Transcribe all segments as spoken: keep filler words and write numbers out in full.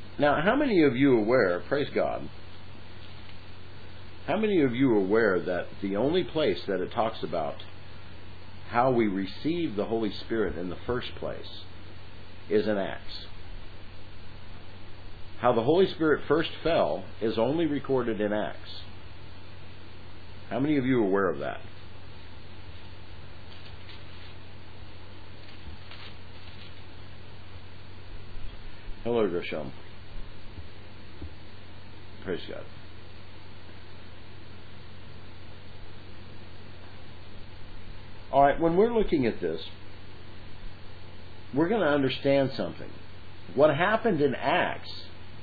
Now, how many of you are aware, praise God, how many of you are aware that the only place that it talks about how we receive the Holy Spirit in the first place is in Acts? How the Holy Spirit first fell is only recorded in Acts. How many of you are aware of that? Hello, Gershom. Praise God. All right, when we're looking at this, we're going to understand something. What happened in Acts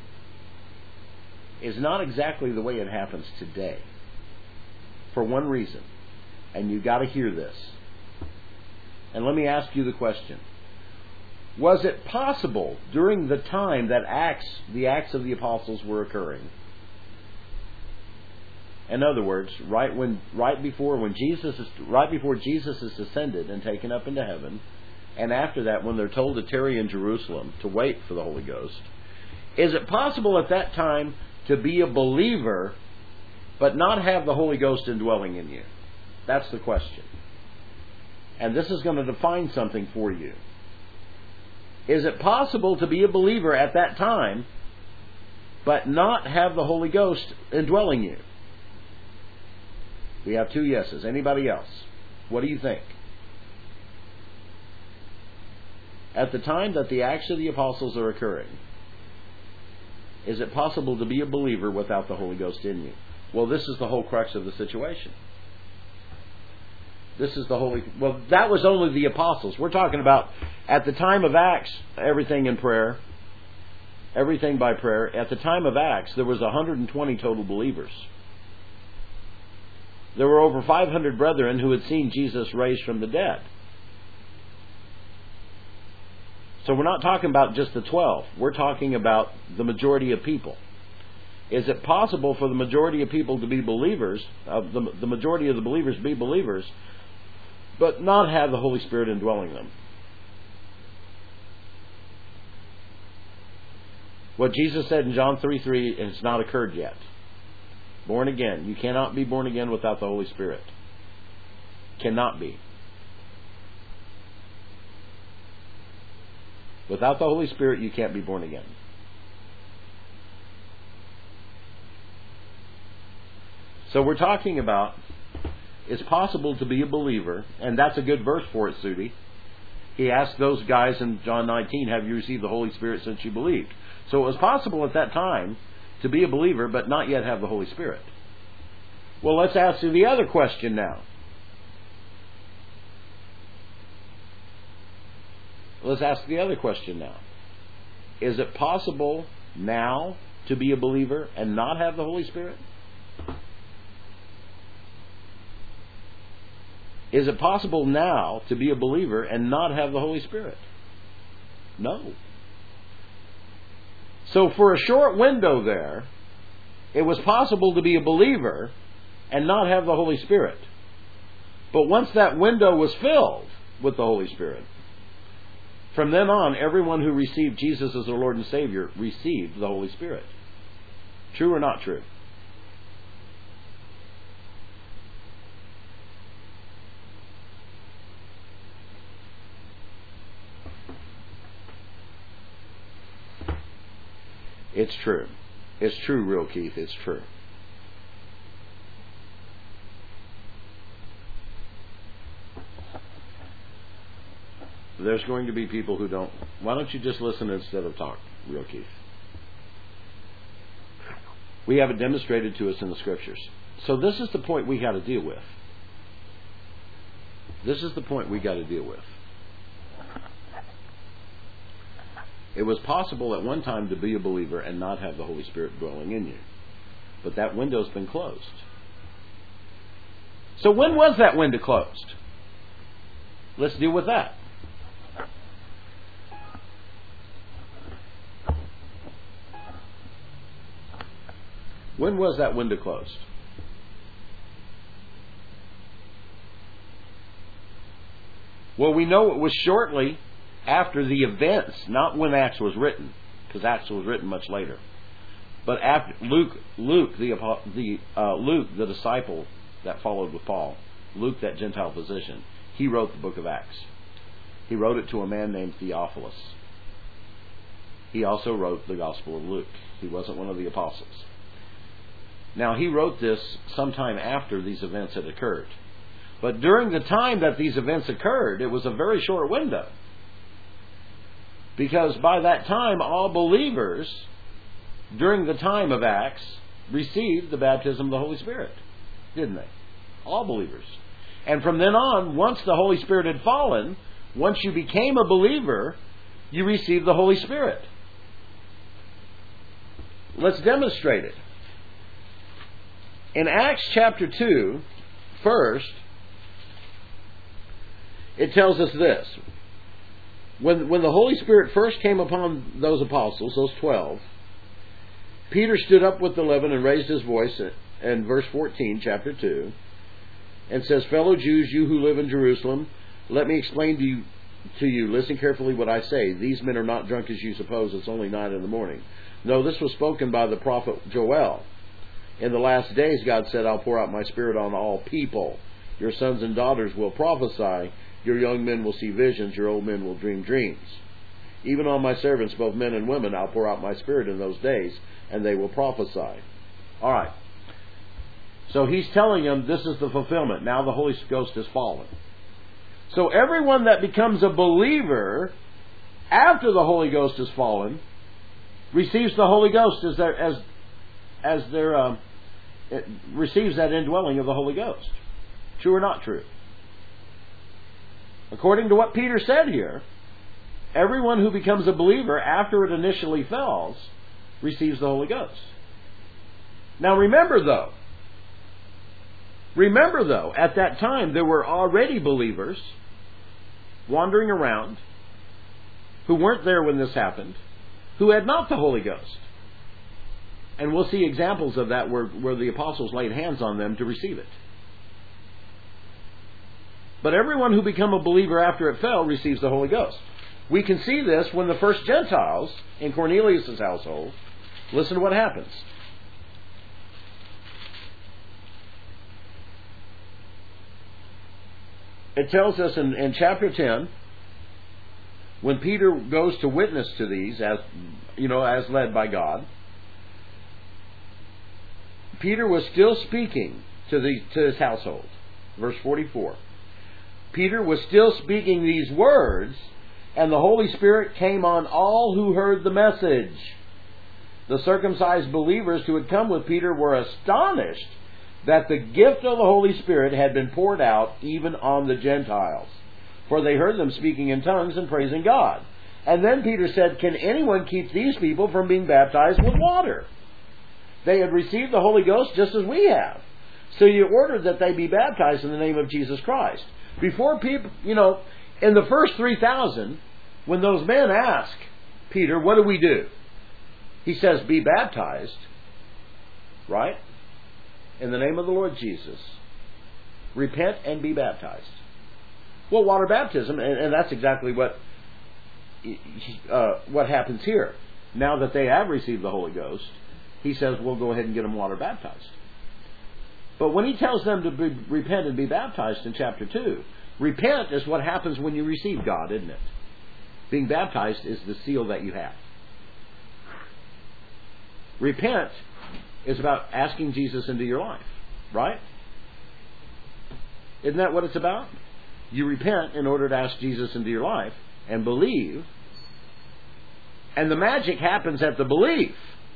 is not exactly the way it happens today. For one reason. And you've got to hear this. And let me ask you the question. Was it possible during the time that Acts, the Acts of the Apostles were occurring? In other words, right when, right before when Jesus, is, right before Jesus is ascended and taken up into heaven, and after that, when they're told to tarry in Jerusalem to wait for the Holy Ghost, is it possible at that time to be a believer but not have the Holy Ghost indwelling in you? That's the question. And this is going to define something for you. Is it possible to be a believer at that time but not have the Holy Ghost indwelling you? We have two yeses. Anybody else? What do you think? At the time that the Acts of the Apostles are occurring, is it possible to be a believer without the Holy Ghost in you? Well, this is the whole crux of the situation. This is the Holy... Well, that was only the Apostles. We're talking about, at the time of Acts, everything in prayer, everything by prayer. At the time of Acts, there was one hundred twenty total believers. There were over five hundred brethren who had seen Jesus raised from the dead. So we're not talking about just the twelve. We're talking about the majority of people. Is it possible for the majority of people to be believers, uh, the, the majority of the believers to be believers, but not have the Holy Spirit indwelling them? What Jesus said in John three three has not occurred yet. Born again. You cannot be born again without the Holy Spirit. Cannot be. Without the Holy Spirit, you can't be born again. So we're talking about, it's possible to be a believer, and that's a good verse for it, Sudi. He asked those guys in John nineteen, have you received the Holy Spirit since you believed? So it was possible at that time to be a believer, but not yet have the Holy Spirit. Well, let's ask you the other question now. Let's ask the other question now. Is it possible now to be a believer and not have the Holy Spirit? Is it possible now to be a believer and not have the Holy Spirit? No. So for a short window there, it was possible to be a believer and not have the Holy Spirit. But once that window was filled with the Holy Spirit, from then on, everyone who received Jesus as their Lord and Savior received the Holy Spirit. True or not true? It's true. It's true, real Keith. It's true. There's going to be people who don't. Why don't you just listen instead of talk, real Keith? We have it demonstrated to us in the Scriptures. So this is the point we got to deal with. This is the point we got to deal with. It was possible at one time to be a believer and not have the Holy Spirit dwelling in you. But that window's been closed. So when was that window closed? Let's deal with that. When was that window closed? Well, we know it was shortly after the events, not when Acts was written. because Acts was written much later. But after Luke, Luke the the uh, Luke the disciple that followed with Paul, Luke that Gentile physician, he wrote the book of Acts. He wrote it to a man named Theophilus. He also wrote the Gospel of Luke. He wasn't one of the apostles. Now, he wrote this sometime after these events had occurred. But during the time that these events occurred, it was a very short window. Because by that time, all believers, during the time of Acts, received the baptism of the Holy Spirit. Didn't they? All believers. And from then on, once the Holy Spirit had fallen, once you became a believer, you received the Holy Spirit. Let's demonstrate it. In Acts chapter two, first, it tells us this. When, when the Holy Spirit first came upon those apostles, those twelve, Peter stood up with the eleven and raised his voice, in verse fourteen, chapter two, and says, "Fellow Jews, you who live in Jerusalem, let me explain to you, to you, listen carefully what I say. These men are not drunk as you suppose. It's only nine in the morning. No, this was spoken by the prophet Joel. In the last days, God said, I'll pour out my Spirit on all people. Your sons and daughters will prophesy. Your young men will see visions. Your old men will dream dreams. Even on my servants, both men and women, I'll pour out my Spirit in those days, and they will prophesy." All right. So he's telling them this is the fulfillment. Now the Holy Ghost has fallen. So everyone that becomes a believer after the Holy Ghost has fallen receives the Holy Ghost as their as as their um, it receives that indwelling of the Holy Ghost. True or not true? According to what Peter said here, everyone who becomes a believer after it initially falls receives the Holy Ghost. Now remember though, remember though, at that time there were already believers wandering around who weren't there when this happened, who had not the Holy Ghost. And we'll see examples of that where, where the apostles laid hands on them to receive it. But everyone who became a believer after it fell receives the Holy Ghost. We can see this when the first Gentiles in Cornelius' household, listen to what happens. It tells us in, in chapter ten, when Peter goes to witness to these, as you know, as led by God, Peter was still speaking to the to his household. Verse forty-four. Peter was still speaking these words, and the Holy Spirit came on all who heard the message. The circumcised believers who had come with Peter were astonished that the gift of the Holy Spirit had been poured out even on the Gentiles, for they heard them speaking in tongues and praising God. And then Peter said, "Can anyone keep these people from being baptized with water?" They had received the Holy Ghost just as we have. So you ordered that they be baptized in the name of Jesus Christ. Before people, you know, in the first three thousand, when those men ask Peter, "What do we do?" He says, "Be baptized," right? "In the name of the Lord Jesus. Repent and be baptized." Well, water baptism, and, and that's exactly what uh, what happens here. Now that they have received the Holy Ghost, he says, "We'll go ahead and get them water baptized." But when he tells them to be, repent and be baptized in chapter two, repent is what happens when you receive God, isn't it? Being baptized is the seal that you have. Repent is about asking Jesus into your life, right? Isn't that what it's about? You repent in order to ask Jesus into your life and believe. And the magic happens at the belief.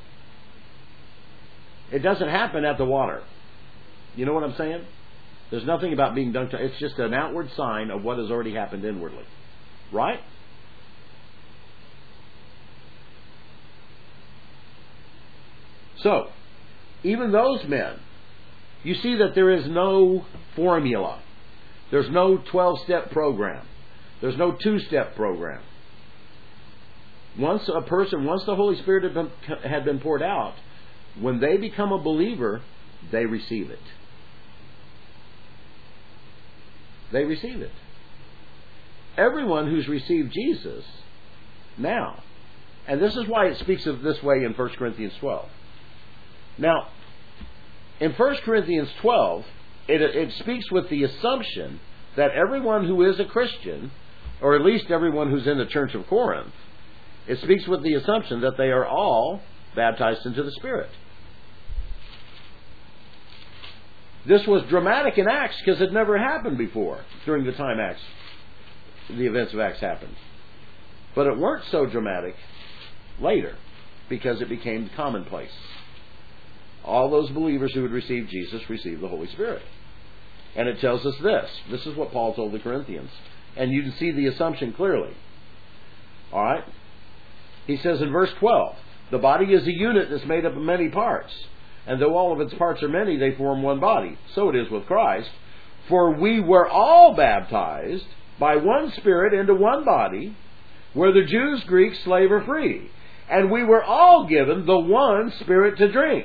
It doesn't happen at the water. You know what I'm saying? There's nothing about being dunked. It's just an outward sign of what has already happened inwardly. Right? So, even those men, you see that there is no formula. There's no twelve-step program. There's no two-step program. Once a person, once the Holy Spirit had been, had been poured out, when they become a believer, they receive it. They receive it. Everyone who's received Jesus now And this is why it speaks of this way in First Corinthians twelve. Now, in First Corinthians twelve, it, it speaks with the assumption that everyone who is a Christian, or at least everyone who's in the Church of Corinth, it speaks with the assumption that they are all baptized into the Spirit. This was dramatic in Acts because it never happened before during the time Acts, the events of Acts happened. But it weren't so dramatic later because it became commonplace. All those believers who had received Jesus received the Holy Spirit. And it tells us this. This is what Paul told the Corinthians. And you can see the assumption clearly. All right? He says in verse twelve, the body is a unit that's made up of many parts. And though all of its parts are many, they form one body. So it is with Christ. For we were all baptized by one Spirit into one body, whether Jews, Greeks, slave, or free. And we were all given the one Spirit to drink.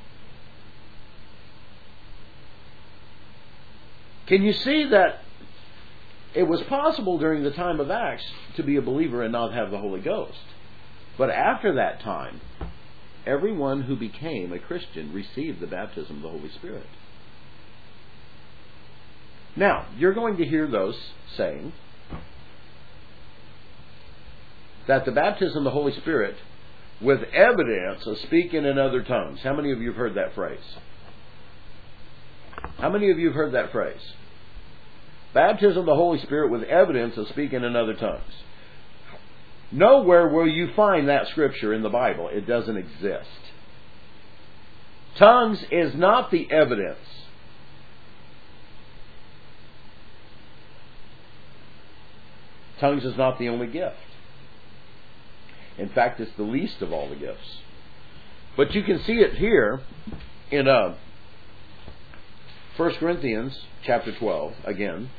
Can you see that it was possible during the time of Acts to be a believer and not have the Holy Ghost? But after that time, everyone who became a Christian received the baptism of the Holy Spirit. Now, you're going to hear those saying that the baptism of the Holy Spirit with evidence of speaking in other tongues. How many of you have heard that phrase? How many of you have heard that phrase? Baptism of the Holy Spirit with evidence of speaking in other tongues. Nowhere will you find that scripture in the Bible. It doesn't exist. Tongues is not the evidence. Tongues is not the only gift. In fact, it's the least of all the gifts. But you can see it here in uh, First Corinthians chapter twelve again.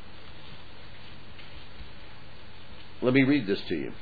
Let me read this to you.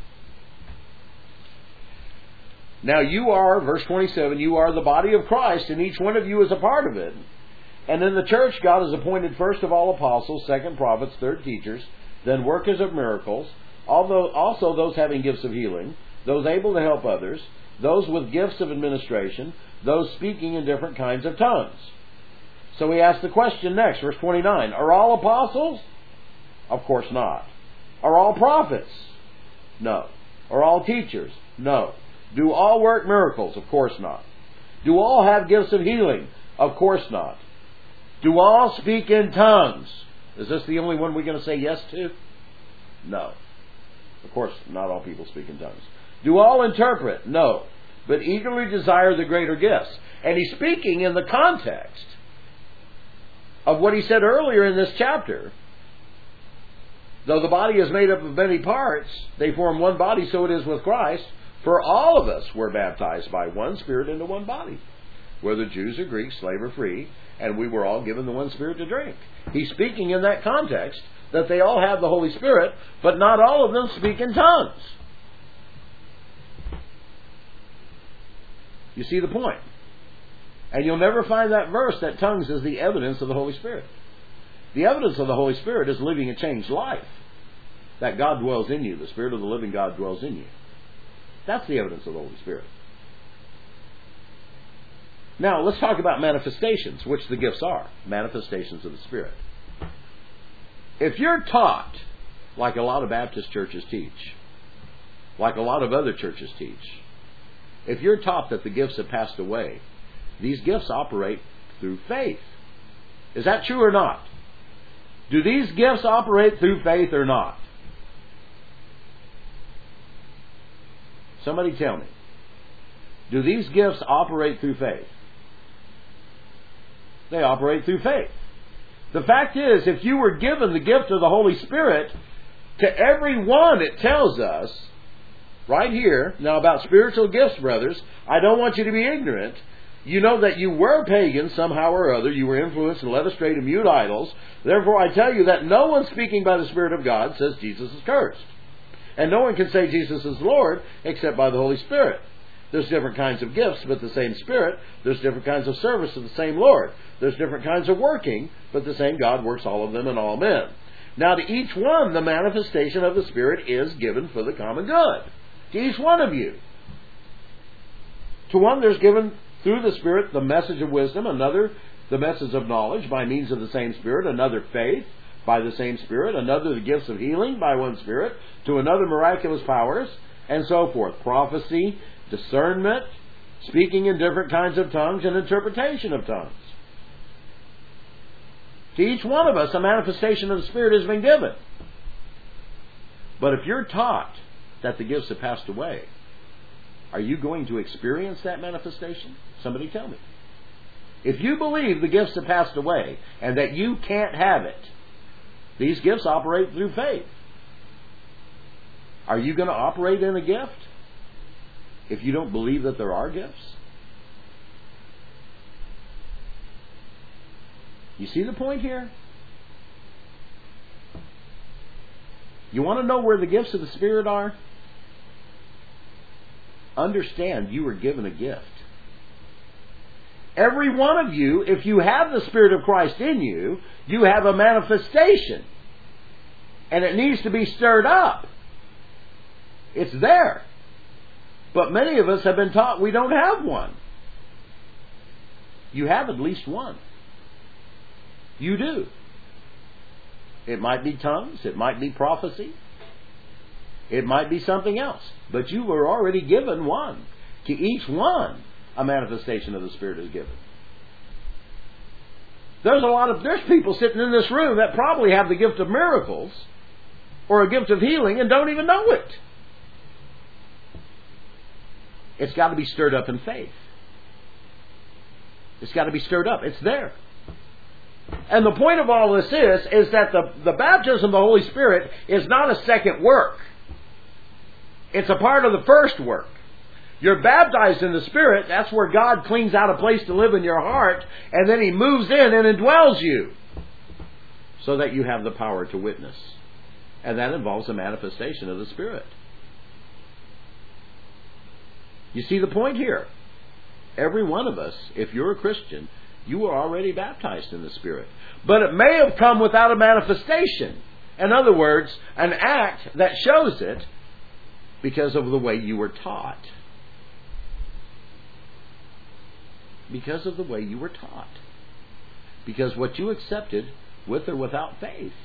Now you are, verse twenty-seven, you are the body of Christ, and each one of you is a part of it. And in the church, God has appointed first of all apostles, second prophets, third teachers, then workers of miracles, although also those having gifts of healing, those able to help others, those with gifts of administration, those speaking in different kinds of tongues. So we ask the question next, verse twenty-nine, are all apostles? Of course not. Are all prophets? No. Are all teachers? No. Do all work miracles? Of course not. Do all have gifts of healing? Of course not. Do all speak in tongues? Is this the only one we're going to say yes to? No. Of course, not all people speak in tongues. Do all interpret? No. But eagerly desire the greater gifts. And he's speaking in the context of what he said earlier in this chapter. Though the body is made up of many parts, they form one body, so it is with Christ. For all of us were baptized by one Spirit into one body, whether Jews or Greeks, slave or free, and we were all given the one Spirit to drink. He's speaking in that context that they all have the Holy Spirit, but not all of them speak in tongues. You see the point? And you'll never find that verse that tongues is the evidence of the Holy Spirit. The evidence of the Holy Spirit is living a changed life. That God dwells in you. The Spirit of the living God dwells in you. That's the evidence of the Holy Spirit. Now, let's talk about manifestations, which the gifts are. Manifestations of the Spirit. If you're taught, like a lot of Baptist churches teach, like a lot of other churches teach, if you're taught that the gifts have passed away, these gifts operate through faith. Is that true or not? Do these gifts operate through faith or not? Somebody tell me. Do these gifts operate through faith? They operate through faith. The fact is, if you were given the gift of the Holy Spirit, to every one it tells us, right here, now about spiritual gifts, brothers, I don't want you to be ignorant. You know that you were pagans somehow or other. You were influenced and led astray to mute idols. Therefore I tell you that no one speaking by the Spirit of God says Jesus is cursed. And no one can say Jesus is Lord except by the Holy Spirit. There's different kinds of gifts, but the same Spirit. There's different kinds of service of the same Lord. There's different kinds of working, but the same God works all of them in all men. Now to each one, the manifestation of the Spirit is given for the common good. To each one of you. To one there's given through the Spirit the message of wisdom, another the message of knowledge by means of the same Spirit, another faith by the same Spirit, another the gifts of healing by one Spirit, to another miraculous powers, and so forth. Prophecy, discernment, speaking in different kinds of tongues, and interpretation of tongues. To each one of us, a manifestation of the Spirit has been given. But if you're taught that the gifts have passed away, are you going to experience that manifestation? Somebody tell me. If you believe the gifts have passed away and that you can't have it, these gifts operate through faith. Are you going to operate in a gift if you don't believe that there are gifts? You see the point here? You want to know where the gifts of the Spirit are? Understand you were given a gift. Every one of you, if you have the Spirit of Christ in you, you have a manifestation. And it needs to be stirred up. It's there. But many of us have been taught we don't have one. You have at least one. You do. It might be tongues. It might be prophecy. It might be something else. But you were already given one. To each one, a manifestation of the Spirit is given. There's a lot of, there's people sitting in this room that probably have the gift of miracles or a gift of healing and don't even know it. It's got to be stirred up in faith. It's got to be stirred up. It's there. And the point of all this is, is that the, the baptism of the Holy Spirit is not a second work. It's a part of the first work. You're baptized in the Spirit. That's where God cleans out a place to live in your heart. And then He moves in and indwells you. So that you have the power to witness. And that involves a manifestation of the Spirit. You see the point here? Every one of us, if you're a Christian, you are already baptized in the Spirit. But it may have come without a manifestation. In other words, an act that shows it because of the way you were taught. Because of the way you were taught. Because what you accepted with or without faith.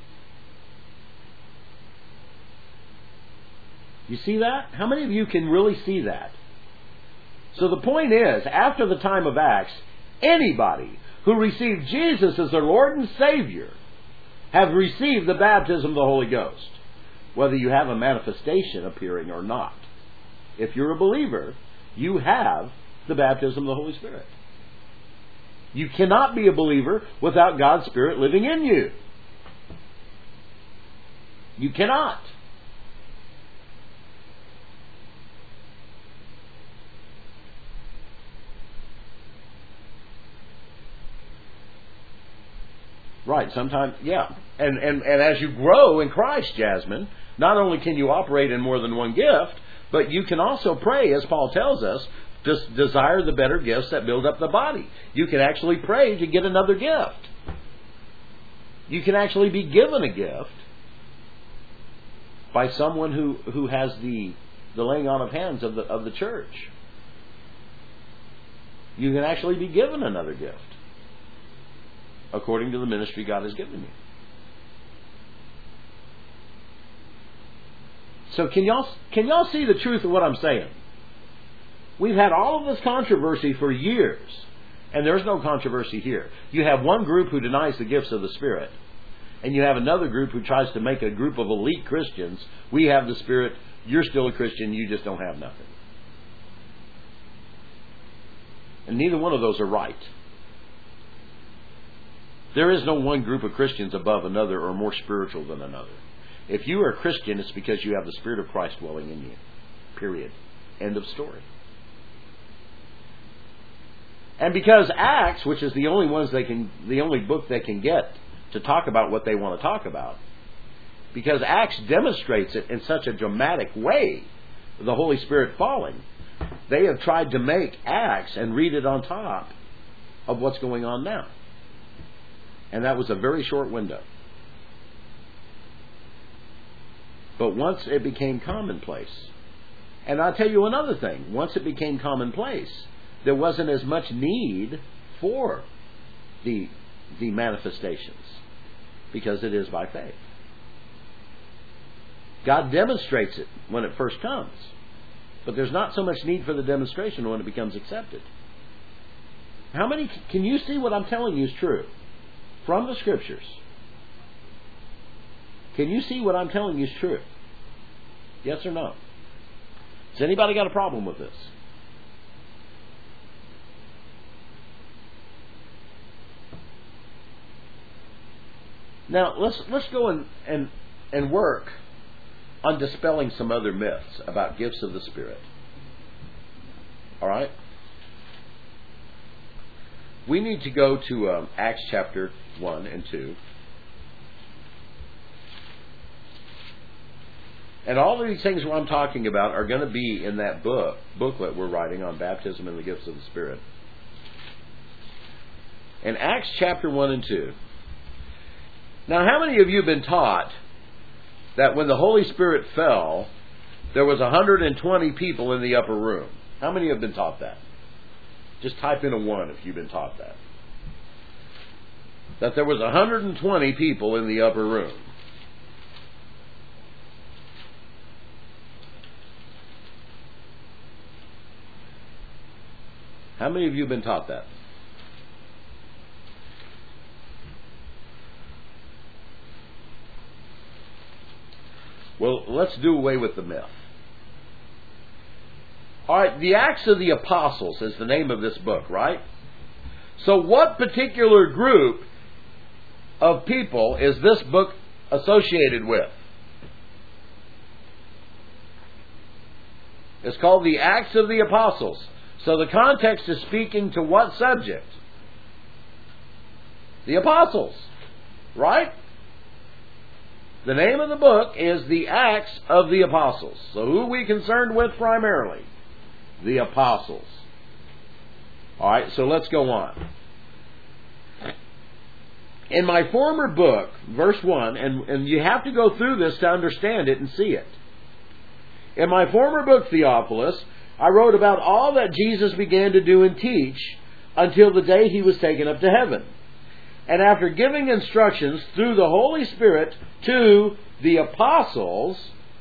You see that? How many of you can really see that? So the point is, after the time of Acts, anybody who received Jesus as their Lord and Savior have received the baptism of the Holy Ghost. Whether you have a manifestation appearing or not. If you're a believer, you have the baptism of the Holy Spirit. You cannot be a believer without God's Spirit living in you. You cannot. Right, sometimes, yeah. And, and, and as you grow in Christ, Jasmine, not only can you operate in more than one gift, but you can also pray, as Paul tells us, to desire the better gifts that build up the body. You can actually pray to get another gift. You can actually be given a gift by someone who, who has the, the laying on of hands of the, of the church. You can actually be given another gift according to the ministry God has given you. So can y'all can y'all see the truth of what I'm saying? We've had all of this controversy for years, and there's no controversy here. You have one group who denies the gifts of the Spirit, and you have another group who tries to make a group of elite Christians. We have the Spirit, you're still a Christian, you just don't have nothing. And neither one of those are right. There is no one group of Christians above another or more spiritual than another. If you are a Christian, it's because you have the Spirit of Christ dwelling in you. Period. End of story. And because Acts, which is the only ones they can, the only book they can get to talk about what they want to talk about, because Acts demonstrates it in such a dramatic way, the Holy Spirit falling, they have tried to make Acts and read it on top of what's going on now. And that was a very short window. But once it became commonplace, And I'll tell you another thing. Once it became commonplace, there wasn't as much need for the, the manifestations, because it is by faith. God demonstrates it when it first comes, but there's not so much need for the demonstration when it becomes accepted. How many, can you see what I'm telling you is true from the Scriptures? Can you see what I'm telling you is true? Yes or no? Has anybody got a problem with this? Now let's let's go and, and and work on dispelling some other myths about gifts of the Spirit. All right? We need to go to um, Acts chapter one and two. And all of these things what I'm talking about are going to be in that book booklet we're writing on baptism and the gifts of the Spirit. In Acts chapter one and two. Now, how many of you have been taught that when the Holy Spirit fell, there was one hundred twenty people in the upper room? How many have been taught that? Just type in a one if you've been taught that. That there was one hundred twenty people in the upper room. How many of you have been taught that? Well, let's do away with the myth. All right, the Acts of the Apostles is the name of this book, right? So what particular group of people is this book associated with? It's called the Acts of the Apostles. So the context is speaking to what subject? The Apostles, right? The name of the book is the Acts of the Apostles. So who are we concerned with primarily? The Apostles. All right, so let's go on. In my former book, verse one, and, and you have to go through this to understand it and see it. In my former book, Theophilus, I wrote about all that Jesus began to do and teach until the day He was taken up to heaven. And after giving instructions through the Holy Spirit to the apostles,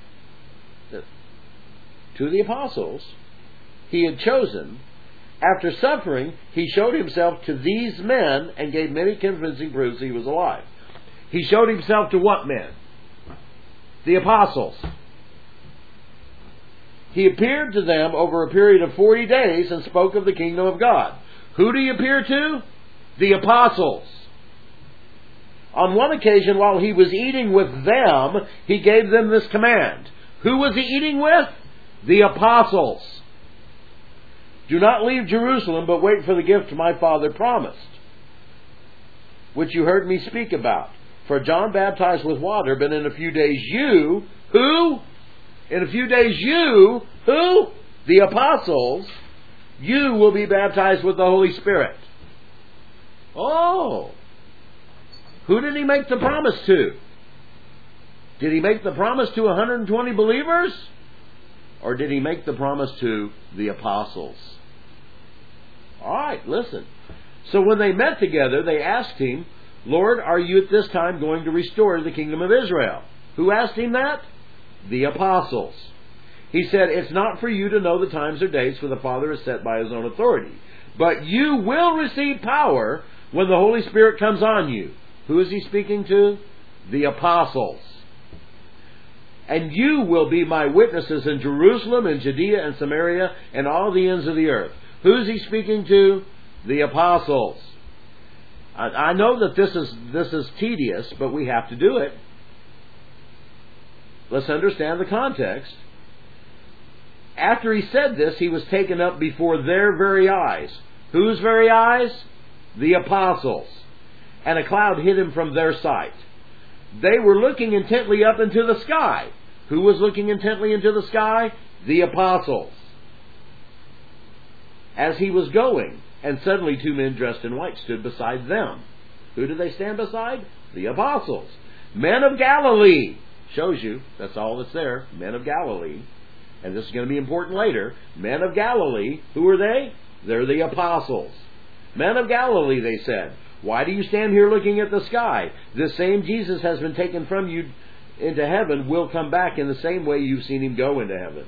to the apostles He had chosen, after suffering, He showed Himself to these men and gave many convincing proofs He was alive. He showed Himself to what men? The apostles. He appeared to them over a period of forty days and spoke of the kingdom of God. Who did He appear to? The apostles. On one occasion, while He was eating with them, He gave them this command. Who was He eating with? The apostles. Do not leave Jerusalem, but wait for the gift my Father promised, which you heard me speak about. For John baptized with water, but in a few days you, who? In a few days you, who? The apostles, you will be baptized with the Holy Spirit. Oh! Who did He make the promise to? Did He make the promise to one hundred twenty believers? Or did He make the promise to the apostles? Alright, listen. So when they met together, they asked Him, Lord, are you at this time going to restore the kingdom of Israel? Who asked Him that? The apostles. He said, it's not for you to know the times or dates, for the Father is set by His own authority. But you will receive power when the Holy Spirit comes on you. Who is He speaking to? The apostles. And you will be my witnesses in Jerusalem and Judea and Samaria and all the ends of the earth. Who is He speaking to? The apostles. I, I know that this is this is tedious, but we have to do it. Let's understand the context. After He said this, He was taken up before their very eyes. Whose very eyes? The apostles. And a cloud hid Him from their sight. They were looking intently up into the sky. Who was looking intently into the sky? The apostles. As He was going, and suddenly two men dressed in white stood beside them. Who did they stand beside? The apostles. Men of Galilee. Shows you, that's all that's there. Men of Galilee. and this is going to be important later, men of Galilee, who are they? They're the apostles. Men of Galilee, they said, why do you stand here looking at the sky? This same Jesus has been taken from you into heaven, will come back in the same way you've seen him go into heaven.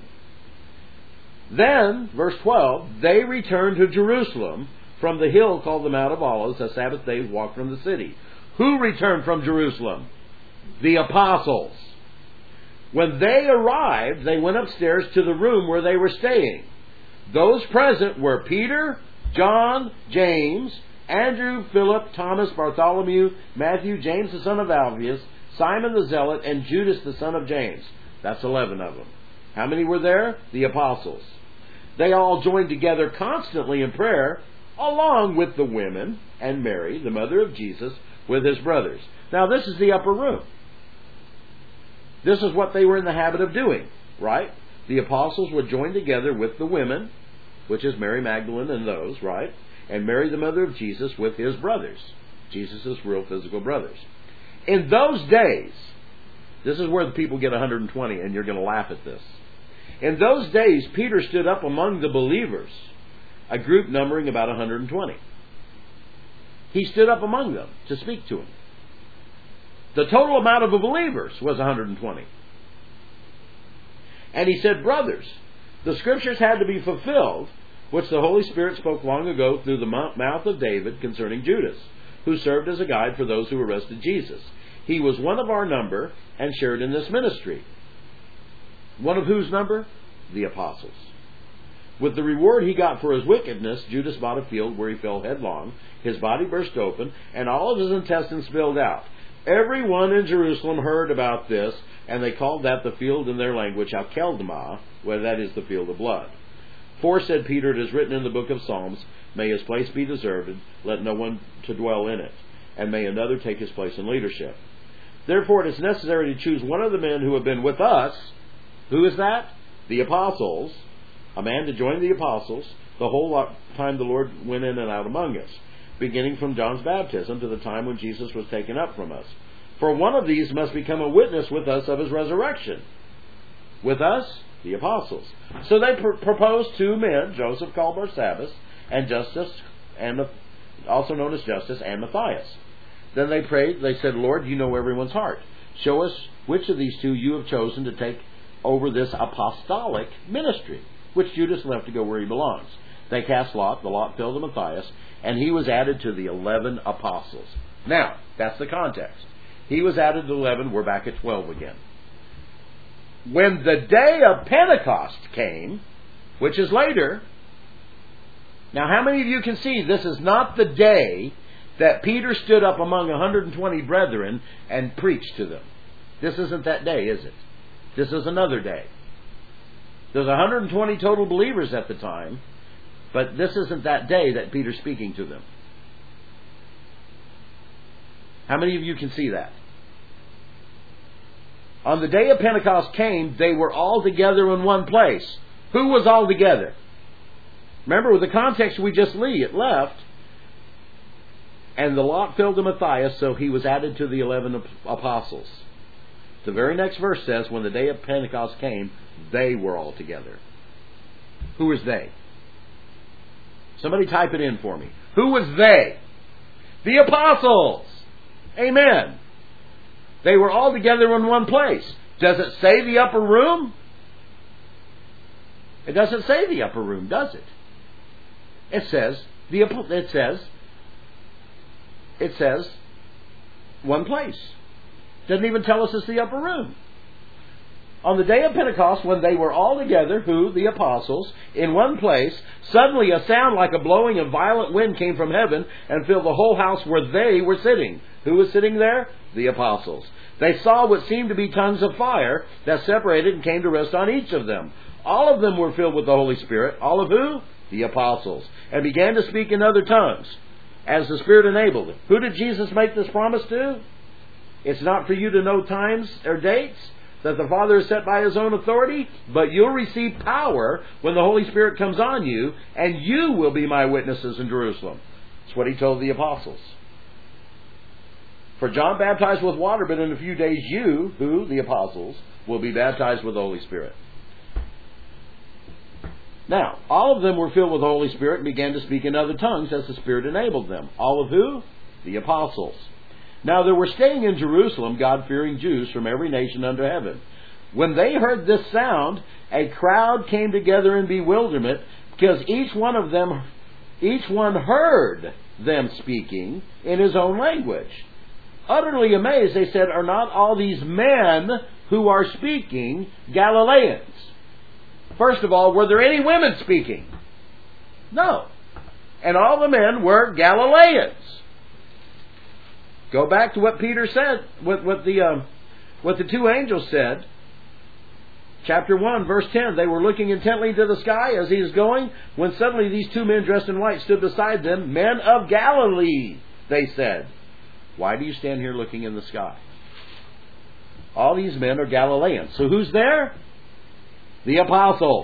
Then, verse twelve, they returned to Jerusalem from the hill called the Mount of Olives, a Sabbath day's walk from the city. Who returned from Jerusalem? The apostles. When they arrived, they went upstairs to the room where they were staying. Those present were Peter, John, James, Andrew, Philip, Thomas, Bartholomew, Matthew, James the son of Alphaeus, Simon the Zealot, and Judas the son of James. That's eleven of them. How many were there? The apostles. They all joined together constantly in prayer, along with the women and Mary, the mother of Jesus, with his brothers. Now this is the upper room. This is what they were in the habit of doing, right? The apostles would join together with the women, which is Mary Magdalene and those, right? And Mary, the mother of Jesus, with his brothers. Jesus' real physical brothers. In those days, this is where the people get one hundred twenty, and you're going to laugh at this. In those days, Peter stood up among the believers, a group numbering about one hundred twenty. He stood up among them to speak to them. The total amount of the believers was one hundred twenty. And he said, brothers, the scriptures had to be fulfilled, which the Holy Spirit spoke long ago through the mouth of David concerning Judas, who served as a guide for those who arrested Jesus. He was one of our number and shared in this ministry. One of whose number? The apostles. With the reward he got for his wickedness, Judas bought a field where he fell headlong. His body burst open, and all of his intestines spilled out. Everyone in Jerusalem heard about this, and they called that the field in their language, Akeldama, where that is the field of blood. For, said Peter, it is written in the book of Psalms, may his place be deserted, let no one to dwell in it, and may another take his place in leadership. Therefore it is necessary to choose one of the men who have been with us. Who is that? The apostles. A man to join the apostles the whole time the Lord went in and out among us, beginning from John's baptism to the time when Jesus was taken up from us. For one of these must become a witness with us of his resurrection. With us, the apostles. So they pr- proposed two men, Joseph called Barsabbas, and Justus, and also known as Justus, and Matthias. Then they prayed, they said, Lord, you know everyone's heart. Show us which of these two you have chosen to take over this apostolic ministry, which Judas left to go where he belongs. They cast lot, the lot fell to Matthias, and he was added to the eleven apostles. Now, that's the context. He was added to eleven, we're back at twelve again. When the day of Pentecost came, which is later, now how many of you can see this is not the day that Peter stood up among one hundred twenty brethren and preached to them? This isn't that day, is it? This is another day. There's one hundred twenty total believers at the time, but this isn't that day that Peter's speaking to them. How many of you can see that? On the day of Pentecost came, they were all together in one place. Who was all together? Remember, with the context we just left, and the lot fell to Matthias, so he was added to the eleven apostles. The very next verse says, when the day of Pentecost came, they were all together. Who is they? Somebody type it in for me. Who was they? The apostles. Amen. They were all together in one place. Does it say the upper room? It doesn't say the upper room, does it? It says the it says it says one place. Doesn't even tell us it's the upper room. On the day of Pentecost, when they were all together, who? The apostles, in one place, suddenly a sound like a blowing of violent wind came from heaven and filled the whole house where they were sitting. Who was sitting there? The apostles. They saw what seemed to be tongues of fire that separated and came to rest on each of them. All of them were filled with the Holy Spirit. All of who? The apostles. And began to speak in other tongues, as the Spirit enabled them. Who did Jesus make this promise to? It's not for you to know times or dates that the Father has set by His own authority, but you'll receive power when the Holy Spirit comes on you, and you will be my witnesses in Jerusalem. That's what He told the apostles. For John baptized with water, but in a few days you, who, the apostles, will be baptized with the Holy Spirit. Now, all of them were filled with the Holy Spirit and began to speak in other tongues as the Spirit enabled them. All of who? The apostles. Now there were staying in Jerusalem God-fearing Jews from every nation under heaven. When they heard this sound, a crowd came together in bewilderment, because each one of them, each one heard them speaking in his own language. Utterly amazed, they said, "Are not all these men who are speaking Galileans?" First of all, were there any women speaking? No. And all the men were Galileans. Go back to what Peter said, what, what the um, what the two angels said. Chapter one, verse ten. They were looking intently to the sky as he was going, when suddenly these two men dressed in white stood beside them. "Men of Galilee," they said, "why do you stand here looking in the sky?" All these men are Galileans. So who's there? The apostles.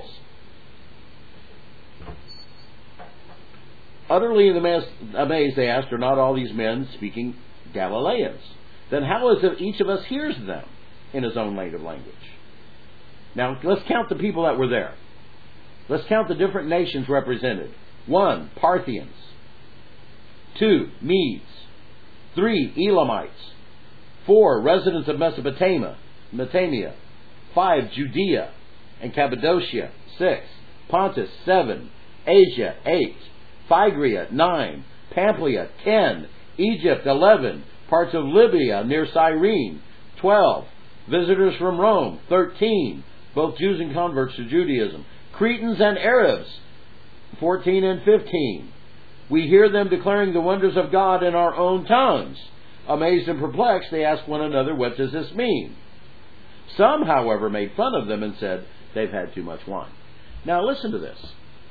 Utterly amazed, they asked, "Are not all these men speaking Galileans? Then how is it each of us hears them in his own native language?" Now, let's count the people that were there. Let's count the different nations represented. One, Parthians. Two, Medes. Three, Elamites. Four, residents of Mesopotamia. Mesopotamia. Five, Judea and Cappadocia. Six, Pontus. Seven, Asia. Eight, Phrygia. Nine, Pamphylia. Ten, Egypt. Eleven, parts of Libya near Cyrene. Twelve, visitors from Rome. Thirteen, both Jews and converts to Judaism. Cretans and Arabs. Fourteen and fifteen. We hear them declaring the wonders of God in our own tongues. Amazed and perplexed, they asked one another, "What does this mean?" Some, however, made fun of them and said, "They've had too much wine." Now listen to this.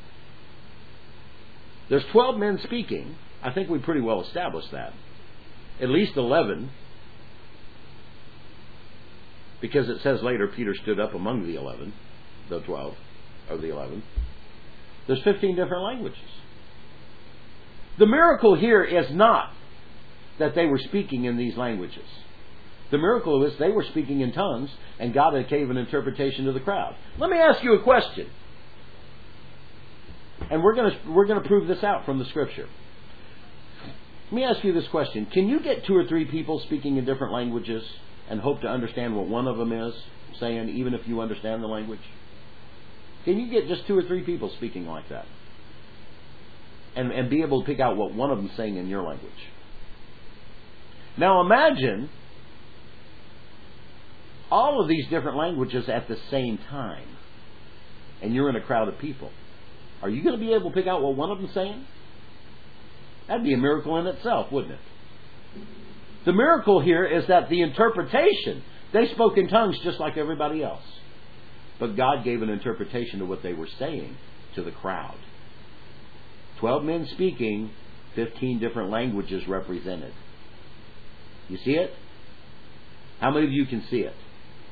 There's twelve men speaking. I think we pretty well established that. At least eleven. Because it says later Peter stood up among the eleven. The twelve. Or the eleven. There's fifteen different languages. The miracle here is not that they were speaking in these languages. The miracle is they were speaking in tongues, and God had gave an interpretation to the crowd. Let me ask you a question. And we're going to we're going to prove this out from the Scripture. Let me ask you this question. Can you get two or three people speaking in different languages and hope to understand what one of them is saying, even if you understand the language? Can you get just two or three people speaking like that? And, and be able to pick out what one of them is saying in your language? Now imagine all of these different languages at the same time, and you're in a crowd of people. Are you going to be able to pick out what one of them is saying? That'd be a miracle in itself, wouldn't it? The miracle here is that the interpretation, they spoke in tongues just like everybody else. But God gave an interpretation to what they were saying to the crowd. Twelve men speaking, fifteen different languages represented. You see it? How many of you can see it?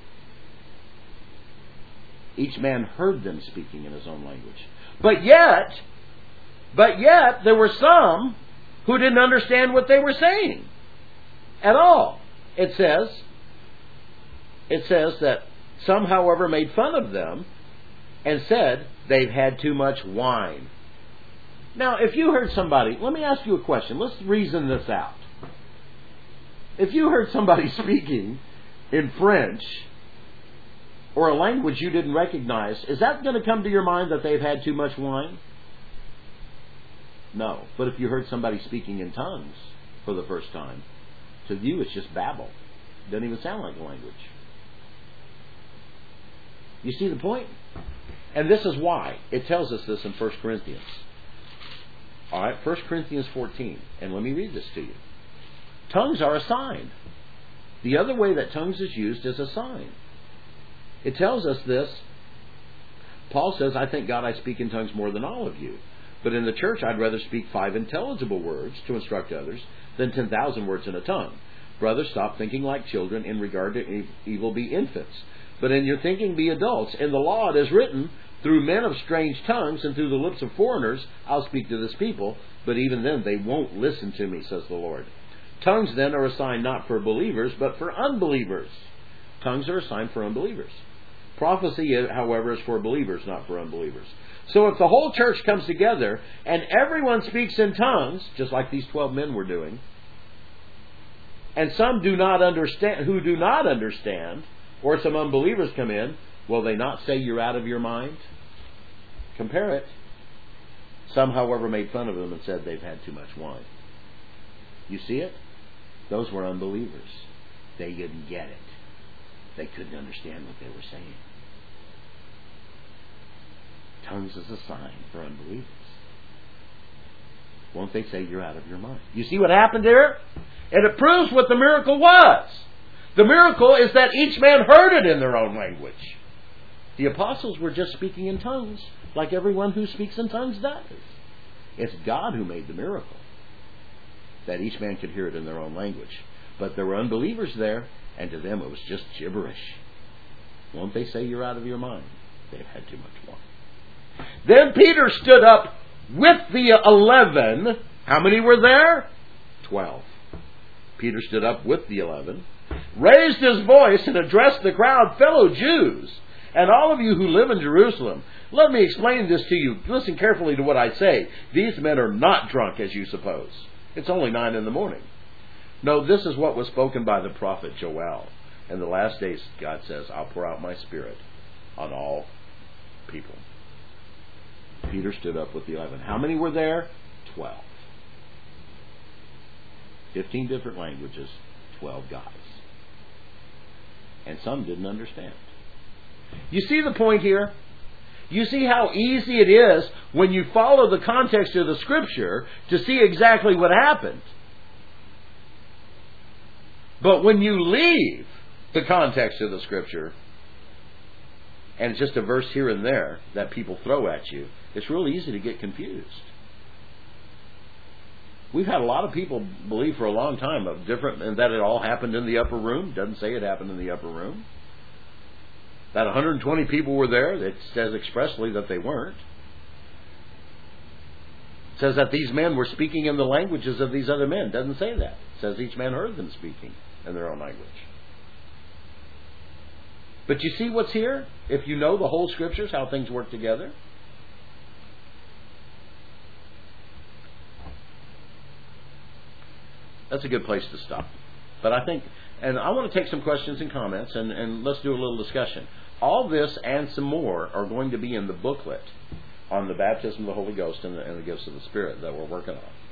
Each man heard them speaking in his own language. But yet, but yet, there were some who didn't understand what they were saying at all. It says, it says that some, however, made fun of them and said they've had too much wine. Now, if you heard somebody, let me ask you a question. Let's reason this out. If you heard somebody speaking in French or a language you didn't recognize, is that going to come to your mind that they've had too much wine? No. But if you heard somebody speaking in tongues for the first time, to you it's just babble. It doesn't even sound like a language. You see the point? And this is why. It tells us this in First Corinthians. Alright, First Corinthians fourteen. And let me read this to you. Tongues are a sign. The other way that tongues is used is a sign. It tells us this. Paul says, "I thank God I speak in tongues more than all of you. But in the church I'd rather speak five intelligible words to instruct others than ten thousand words in a tongue. Brothers, stop thinking like children. In regard to evil, be infants. But in your thinking, be adults. In the law it is written, through men of strange tongues and through the lips of foreigners, I'll speak to this people. But even then they won't listen to me, says the Lord." Tongues then are a sign not for believers, but for unbelievers. Tongues are a sign for unbelievers. Prophecy, however, is for believers, not for unbelievers. So if the whole church comes together and everyone speaks in tongues, just like these twelve men were doing, and some do not understand, who do not understand, or some unbelievers come in, will they not say you're out of your mind? Compare it. Some, however, made fun of them and said they've had too much wine. You see it? Those were unbelievers. They didn't get it. They couldn't understand what they were saying. Tongues is a sign for unbelievers. Won't they say you're out of your mind? You see what happened there? And it proves what the miracle was. The miracle is that each man heard it in their own language. The apostles were just speaking in tongues, like everyone who speaks in tongues does. It's God who made the miracle, that each man could hear it in their own language. But there were unbelievers there, and to them it was just gibberish. Won't they say you're out of your mind? They've had too much wine. Then Peter stood up with the eleven. How many were there? Twelve. Peter stood up with the eleven, raised his voice, and addressed the crowd, fellow Jews, and all of you who live in Jerusalem. Let me explain this to you. Listen carefully to what I say. These men are not drunk, as you suppose. It's only nine in the morning. No, this is what was spoken by the prophet Joel. In the last days, God says, I'll pour out my Spirit on all people. Peter stood up with the eleven. How many were there? Twelve. Fifteen different languages, twelve guys. And some didn't understand. You see the point here? You see how easy it is when you follow the context of the Scripture to see exactly what happened. But when you leave the context of the Scripture, and it's just a verse here and there that people throw at you, it's real easy to get confused. We've had a lot of people believe for a long time of different, and that it all happened in the upper room. Doesn't say it happened in the upper room. That one hundred twenty people were there. It says expressly that they weren't. It says that these men were speaking in the languages of these other men. It doesn't say that. It says each man heard them speaking in their own language. But you see what's here? If you know the whole Scriptures, how things work together. That's a good place to stop. But I think, and I want to take some questions and comments, and, and let's do a little discussion. All this and some more are going to be in the booklet on the baptism of the Holy Ghost and the, and the gifts of the Spirit that we're working on.